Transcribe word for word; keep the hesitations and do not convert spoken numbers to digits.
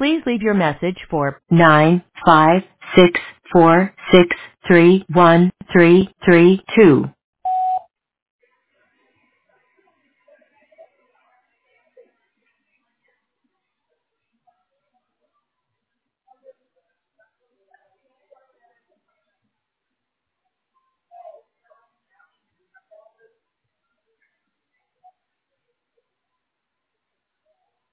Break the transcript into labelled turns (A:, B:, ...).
A: Please leave your message for nine five six four six three one three three two.